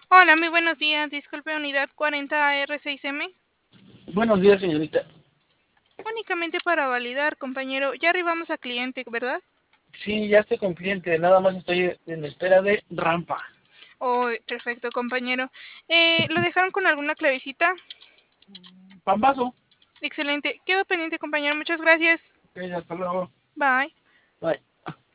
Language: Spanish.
Hola, muy buenos días. Disculpe, unidad 40R6M. Buenos días, señorita. Únicamente para validar, compañero. Ya arribamos a cliente, ¿verdad? Sí, ya estoy con cliente, nada más estoy en espera de rampa. Oh, perfecto, compañero. ¿Lo dejaron con alguna clavecita? Pambazo. Excelente. Quedo pendiente, compañero. Muchas gracias. Ok, hasta luego. Bye. Bye.